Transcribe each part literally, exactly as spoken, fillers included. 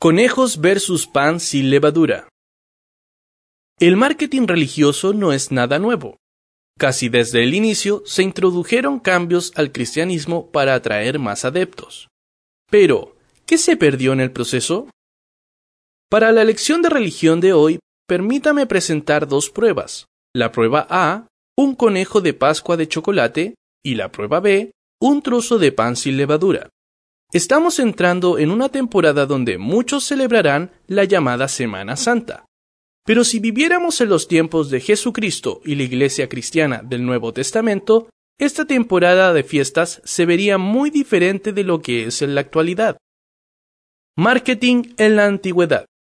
Conejos versus pan sin levadura. El marketing religioso no es nada nuevo. Casi desde el inicio se introdujeron cambios al cristianismo para atraer más adeptos. Pero, ¿qué se perdió en el proceso? Para la lección de religión de hoy, permítame presentar dos pruebas. La prueba A, un conejo de Pascua de chocolate, y la prueba B, un trozo de pan sin levadura. Estamos entrando en una temporada donde muchos celebrarán la llamada Semana Santa. Pero si viviéramos en los tiempos de Jesucristo y la Iglesia cristiana del Nuevo Testamento, esta temporada de fiestas se vería muy diferente de lo que es en la actualidad. Marketing en la antigüedad.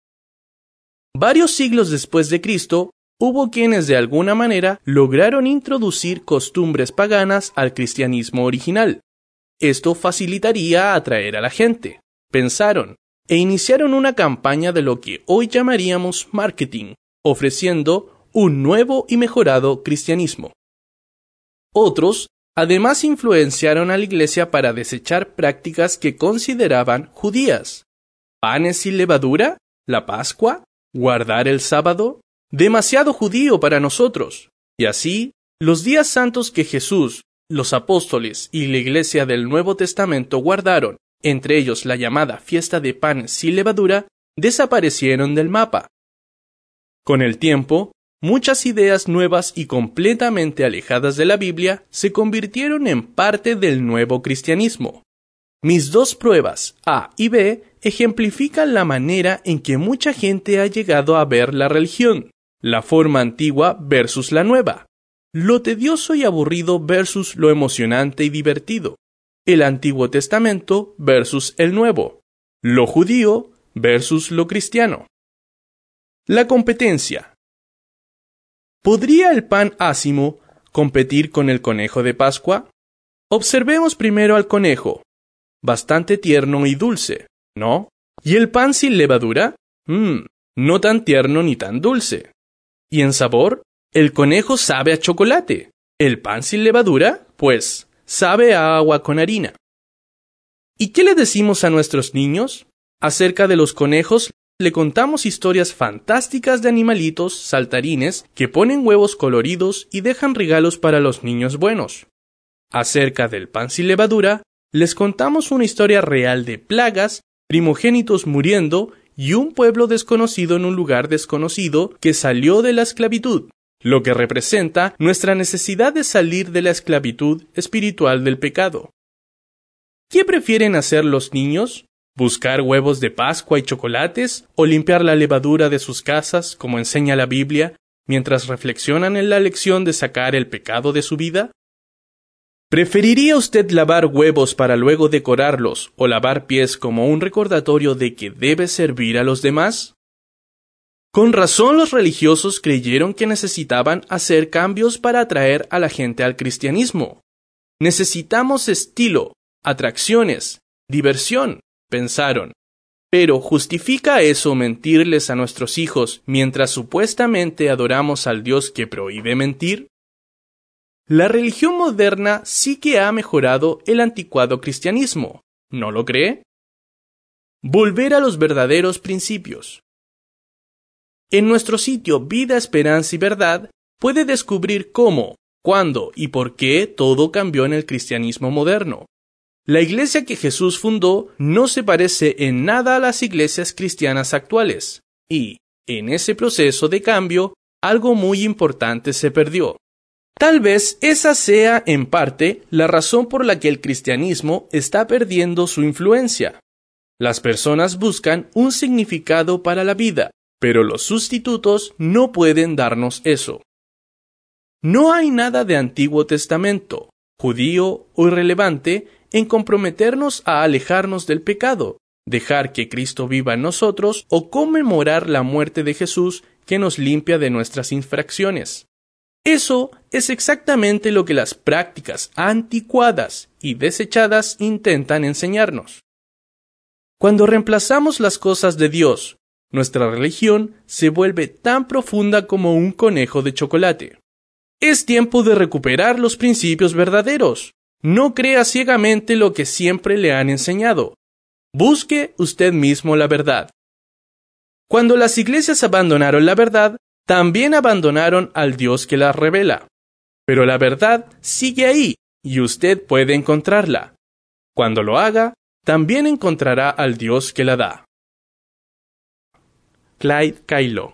Varios siglos después de Cristo, hubo quienes de alguna manera lograron introducir costumbres paganas al cristianismo original. Esto facilitaría atraer a la gente, pensaron, e iniciaron una campaña de lo que hoy llamaríamos marketing, ofreciendo un nuevo y mejorado cristianismo. Otros, además, influenciaron a la Iglesia para desechar prácticas que consideraban judías. ¿Panes sin levadura? ¿La Pascua? ¿Guardar el sábado? Demasiado judío para nosotros. Y así, los días santos que Jesús, los apóstoles y la Iglesia del Nuevo Testamento guardaron, entre ellos la llamada fiesta de panes sin levadura, desaparecieron del mapa. Con el tiempo, muchas ideas nuevas y completamente alejadas de la Biblia se convirtieron en parte del nuevo cristianismo. Mis dos pruebas, A y B, ejemplifican la manera en que mucha gente ha llegado a ver la religión, la forma antigua versus la nueva. Lo tedioso y aburrido versus lo emocionante y divertido. El Antiguo Testamento versus el Nuevo. Lo judío versus lo cristiano. La competencia. ¿Podría el pan ácimo competir con el conejo de Pascua? Observemos primero al conejo. Bastante tierno y dulce, ¿no? ¿Y el pan sin levadura? Mmm, no tan tierno ni tan dulce. ¿Y en sabor? El conejo sabe a chocolate. ¿El pan sin levadura? Pues, sabe a agua con harina. ¿Y qué le decimos a nuestros niños? Acerca de los conejos, le contamos historias fantásticas de animalitos saltarines que ponen huevos coloridos y dejan regalos para los niños buenos. Acerca del pan sin levadura, les contamos una historia real de plagas, primogénitos muriendo y un pueblo desconocido en un lugar desconocido que salió de la esclavitud, lo que representa nuestra necesidad de salir de la esclavitud espiritual del pecado. ¿Qué prefieren hacer los niños? ¿Buscar huevos de Pascua y chocolates o limpiar la levadura de sus casas, como enseña la Biblia, mientras reflexionan en la lección de sacar el pecado de su vida? ¿Preferiría usted lavar huevos para luego decorarlos o lavar pies como un recordatorio de que debe servir a los demás? Con razón los religiosos creyeron que necesitaban hacer cambios para atraer a la gente al cristianismo. Necesitamos estilo, atracciones, diversión, pensaron. Pero ¿justifica eso mentirles a nuestros hijos mientras supuestamente adoramos al Dios que prohíbe mentir? La religión moderna sí que ha mejorado el anticuado cristianismo, ¿no lo cree? Volver a los verdaderos principios. En nuestro sitio Vida, Esperanza y Verdad puede descubrir cómo, cuándo y por qué todo cambió en el cristianismo moderno. La iglesia que Jesús fundó no se parece en nada a las iglesias cristianas actuales, y, en ese proceso de cambio, algo muy importante se perdió. Tal vez esa sea, en parte, la razón por la que el cristianismo está perdiendo su influencia. Las personas buscan un significado para la vida, pero los sustitutos no pueden darnos eso. No hay nada de Antiguo Testamento, judío o irrelevante, en comprometernos a alejarnos del pecado, dejar que Cristo viva en nosotros o conmemorar la muerte de Jesús que nos limpia de nuestras infracciones. Eso es exactamente lo que las prácticas anticuadas y desechadas intentan enseñarnos. Cuando reemplazamos las cosas de Dios, nuestra religión se vuelve tan profunda como un conejo de chocolate. Es tiempo de recuperar los principios verdaderos. No crea ciegamente lo que siempre le han enseñado. Busque usted mismo la verdad. Cuando las iglesias abandonaron la verdad, también abandonaron al Dios que la revela. Pero la verdad sigue ahí y usted puede encontrarla. Cuando lo haga, también encontrará al Dios que la da. Clyde Cailo.